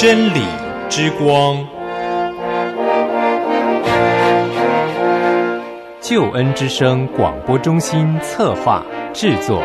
真理之光，救恩之声广播中心策划制作。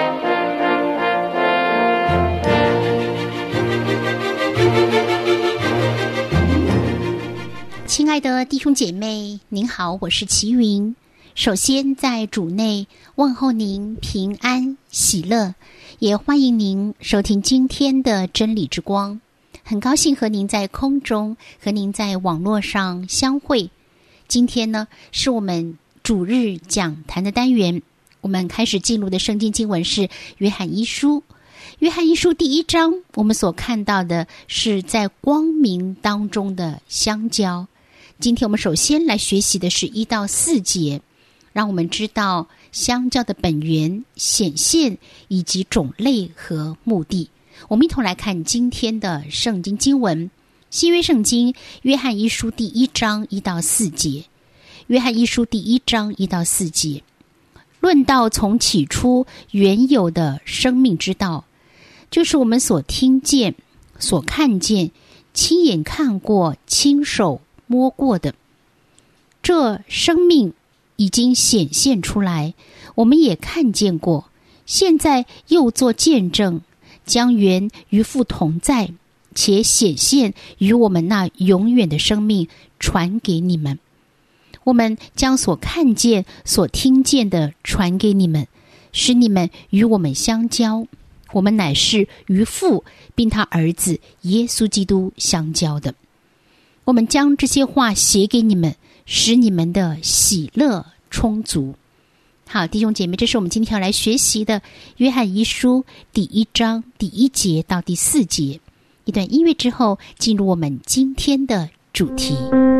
亲爱的弟兄姐妹，您好，我是齐云。首先在主内问候您平安喜乐，也欢迎您收听今天的真理之光。很高兴和您在空中和您在网络上相会。今天呢，是我们主日讲坛的单元，我们开始进入的圣经经文是约翰一书。约翰一书第1章，我们所看到的是在光明当中的相交。今天我们首先来学习的是1到4节，让我们知道相交的本源、显现以及种类和目的。我们一同来看今天的圣经经文，新约圣经约翰一书第1章1到4节。约翰一书第1章1到4节，论到从起初原有的生命之道，就是我们所听见、所看见、亲眼看过、亲手摸过的。这生命已经显现出来，我们也看见过，现在又做见证，将原与父同在，且显现与我们那永远的生命传给你们。我们将所看见、所听见的传给你们，使你们与我们相交。我们乃是与父并他儿子耶稣基督相交的。我们将这些话写给你们，使你们的喜乐充足。好，弟兄姐妹，这是我们今天要来学习的约翰一书第1章第1节到第4节。一段音乐之后，进入我们今天的主题。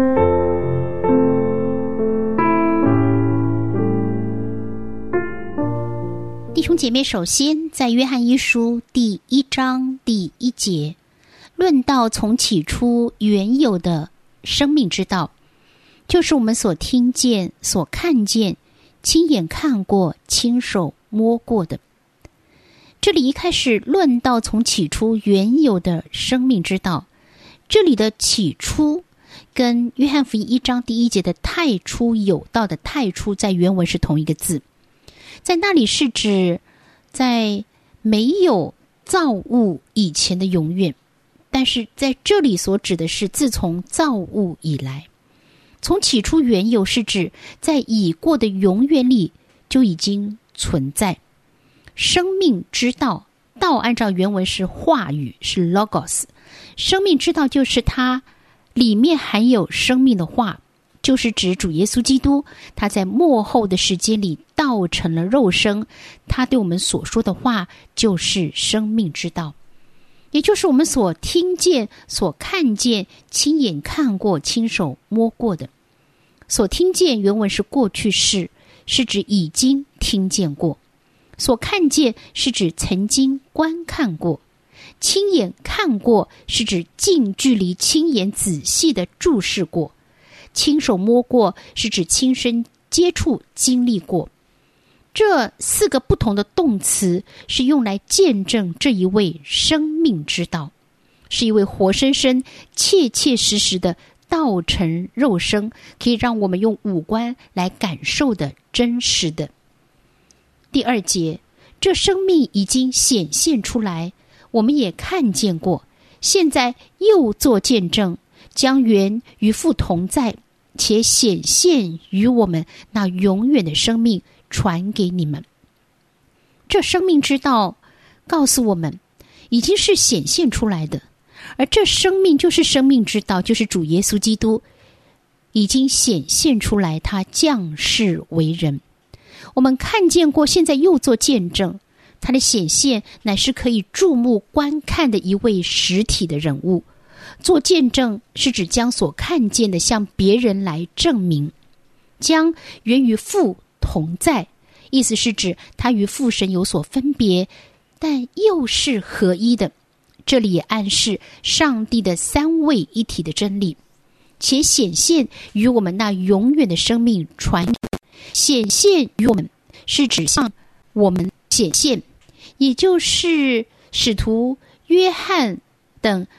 弟兄姐妹，首先在约翰一书第1章第1节，论到从起初原有的生命之道，就是我们所听见、所看见、亲眼看过、亲手摸过的。这里一开始论到从起初原有的生命之道，这里的起初跟约翰福音1章第1节的太初有道的太初在原文是同一个字，在那里是指在没有造物以前的永远，但是在这里所指的是自从造物以来。从起初原有是指在已过的永远里就已经存在。生命之道，道按照原文是话语，是 logos。 生命之道就是它里面含有生命的话，就是指主耶稣基督，他在末后的时间里道成了肉身，他对我们所说的话就是生命之道，也就是我们所听见、所看见、亲眼看过、亲手摸过的。所听见原文是过去式，是指已经听见过；所看见是指曾经观看过；亲眼看过是指近距离、亲眼仔细的注视过；亲手摸过是指亲身接触、经历过。这4个不同的动词是用来见证这一位生命之道，是一位活生生、切切实实的道成肉身，可以让我们用五官来感受的真实的。第2节，这生命已经显现出来，我们也看见过，现在又做见证，将原与父同在，且显现与我们那永远的生命传给你们。这生命之道告诉我们已经是显现出来的，而这生命就是生命之道，就是主耶稣基督已经显现出来，他降世为人。我们看见过，现在又做见证，他的显现乃是可以注目观看的一位实体的人物。做见证是指将所看见的向别人来证明，将原与父同在，意思是指他与父神有所分别，但又是合一的。这里也暗示上帝的3位一体的真理，且显现与我们那永远的生命传。显现与我们是指向我们显现，也就是使徒约翰等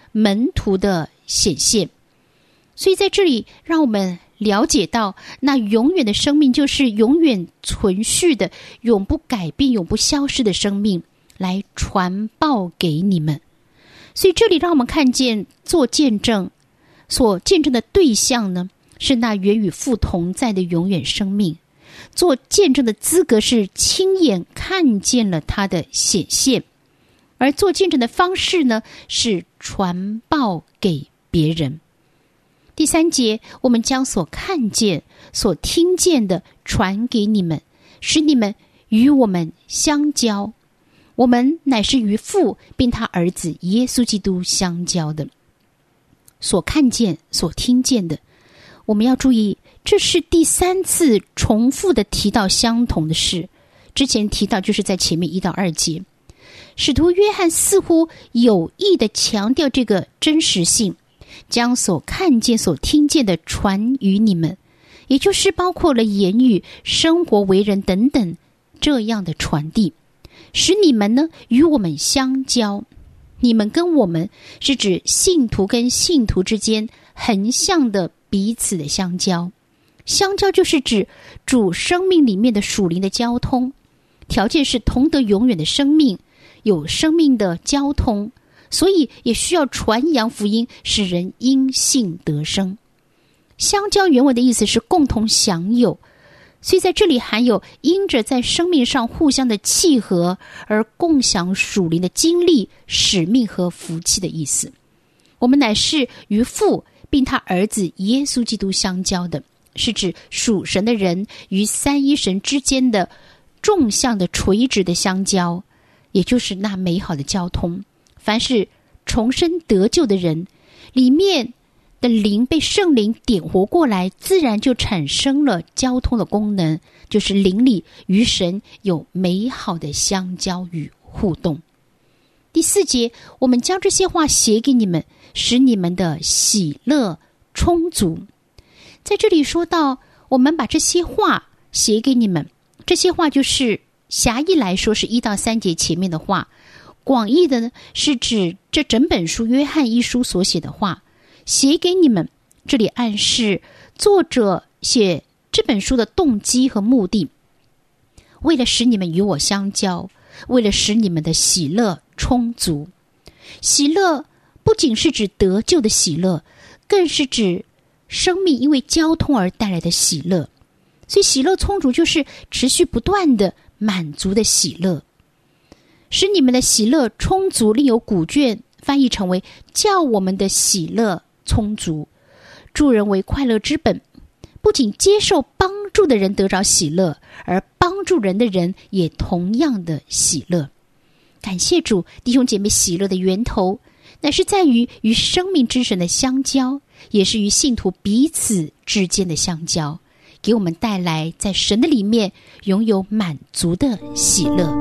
门徒的显现。所以在这里让我们了解到，那永远的生命就是永远存续的、永不改变、永不消失的生命，来传报给你们。所以这里让我们看见做见证所见证的对象呢，是那原与父同在的永远生命。做见证的资格是亲眼看见了他的显现，而做见证的方式呢，是传报给别人。第3节，我们将所看见、所听见的传给你们，使你们与我们相交。我们乃是与父并他儿子耶稣基督相交的。所看见、所听见的，我们要注意，这是第3次重复的提到相同的事。之前提到就是在前面1到2节，使徒约翰似乎有意的强调这个真实性，将所看见、所听见的传与你们，也就是包括了言语、生活、为人等等这样的传递，使你们呢与我们相交。你们跟我们是指信徒跟信徒之间横向的彼此的相交。相交就是指主生命里面的属灵的交通，条件是同得永远的生命，有生命的交通，所以也需要传扬福音，使人因信得生。相交原文的意思是共同享有，所以在这里含有因着在生命上互相的契合而共享属灵的经历、使命和福气的意思。我们乃是与父并他儿子耶稣基督相交的，是指属神的人与三一神之间的纵向的垂直的相交，也就是那美好的交通。凡是重生得救的人，里面的灵被圣灵点活过来，自然就产生了交通的功能，就是灵里与神有美好的相交与互动。第4节，我们将这些话写给你们，使你们的喜乐充足。在这里说到，我们把这些话写给你们，这些话就是狭义来说是1到3节前面的话，广义的呢是指这整本书约翰一书所写的话，写给你们。这里暗示作者写这本书的动机和目的，为了使你们与我相交，为了使你们的喜乐充足。喜乐不仅是指得救的喜乐，更是指生命因为交通而带来的喜乐。所以喜乐充足就是持续不断的满足的喜乐。使你们的喜乐充足，另有古卷翻译成为叫我们的喜乐充足。助人为快乐之本，不仅接受帮助的人得着喜乐，而帮助人的人也同样的喜乐。感谢主，弟兄姐妹，喜乐的源头乃是在于与生命之神的相交，也是与信徒彼此之间的相交，给我们带来在神的里面拥有满足的喜乐。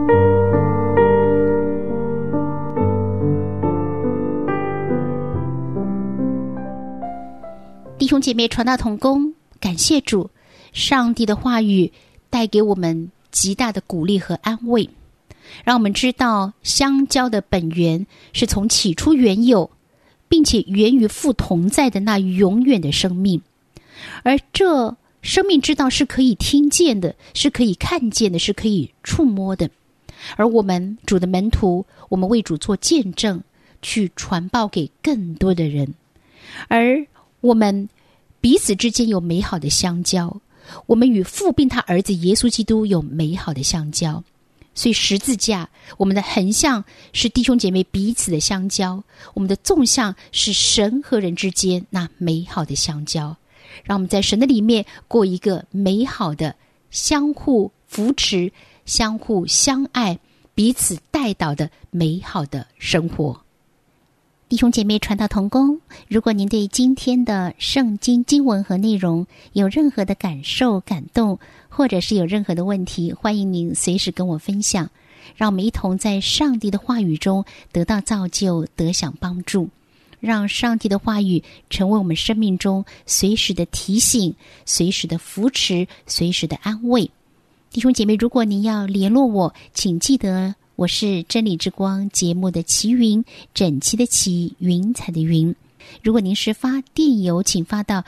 弟兄姐妹，传道同工，感谢主，上帝的话语带给我们极大的鼓励和安慰，让我们知道相交的本源是从起初原有，并且源于父同在的那永远的生命。而这生命之道是可以听见的，是可以看见的，是可以触摸的。而我们主的门徒，我们为主做见证，去传报给更多的人。而我们彼此之间有美好的相交，我们与父并他儿子耶稣基督有美好的相交。所以十字架，我们的横向是弟兄姐妹彼此的相交，我们的纵向是神和人之间那美好的相交。让我们在神的里面过一个美好的相互扶持、相互相爱、彼此带导的美好的生活。弟兄姐妹，传道同工，如果您对今天的圣经经文和内容有任何的感受、感动，或者是有任何的问题，欢迎您随时跟我分享，让我们一同在上帝的话语中得到造就，得享帮助，让上帝的话语成为我们生命中随时的提醒、随时的扶持、随时的安慰。弟兄姐妹，如果您要联络我，请记得我是真理之光节目的齐云，整齐的齐，云彩的云。如果您是发电邮，请发到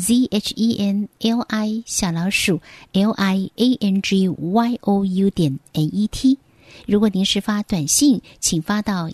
zhenli_liangyou.net。如果您是发短信，请发到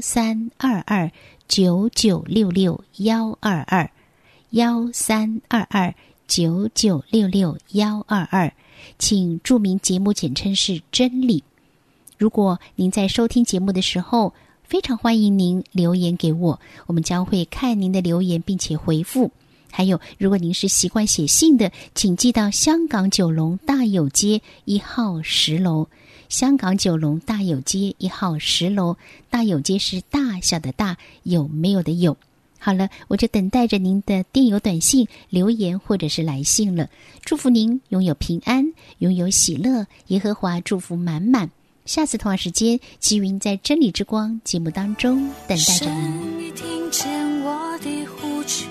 132299662121132299662122，请注明节目简称是真理。如果您在收听节目的时候，非常欢迎您留言给我，我们将会看您的留言并且回复。还有，如果您是习惯写信的，请寄到香港九龙大有街1号10楼。香港九龙大有街1号10楼，大有街是大小的大，有没有的有。好了，我就等待着您的电邮、短信、留言或者是来信了。祝福您拥有平安，拥有喜乐，耶和华祝福满满。下次同样时间，齐云在真理之光节目当中等待着您。 神已听见我的呼求，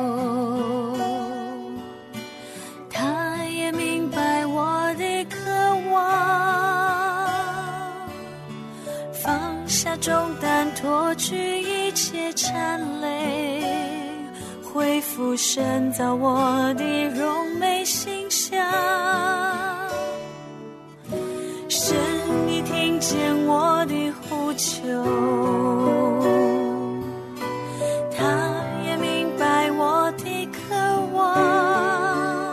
他也明白我的渴望，放下重担，脱去一切缠累，恢复神造我的荣美形象。神已听见我的呼求，他也明白我的渴望，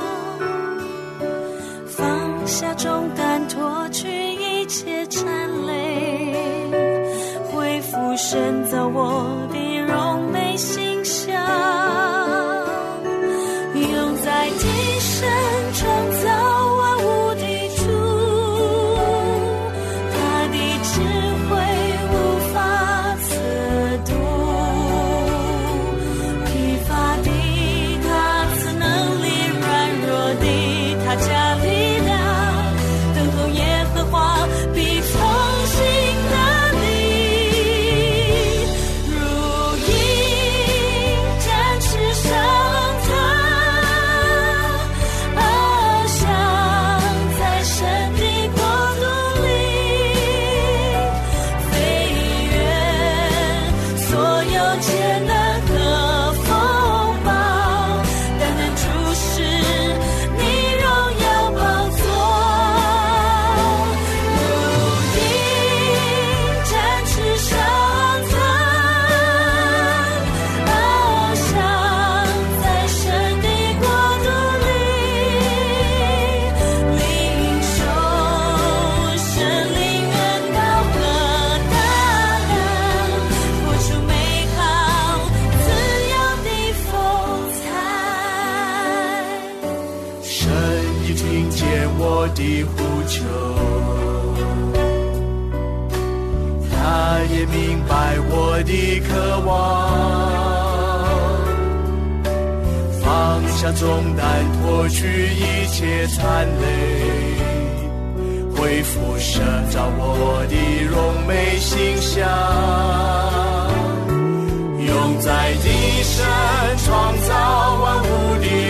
放下重担，脱去一切缠累，恢复神造我的荣美形象，用在地神创造万物的主，他的智慧无法测度，疲乏的他赐能力，软弱的他加力量，等候耶和华必重新得力，如鹰展翅上腾，翱翔在神的国度里，飞越所有艰难和风暴，单单注视你荣耀宝座，如鹰展翅上腾，翱翔在神的国度里，领受神灵恩膏和大能，活出美好自由的风采。 神已听见我的呼求，他也明白我的渴望，放下重担，脱去一切残累，恢复神造我的荣美形象，用在地神创造万物的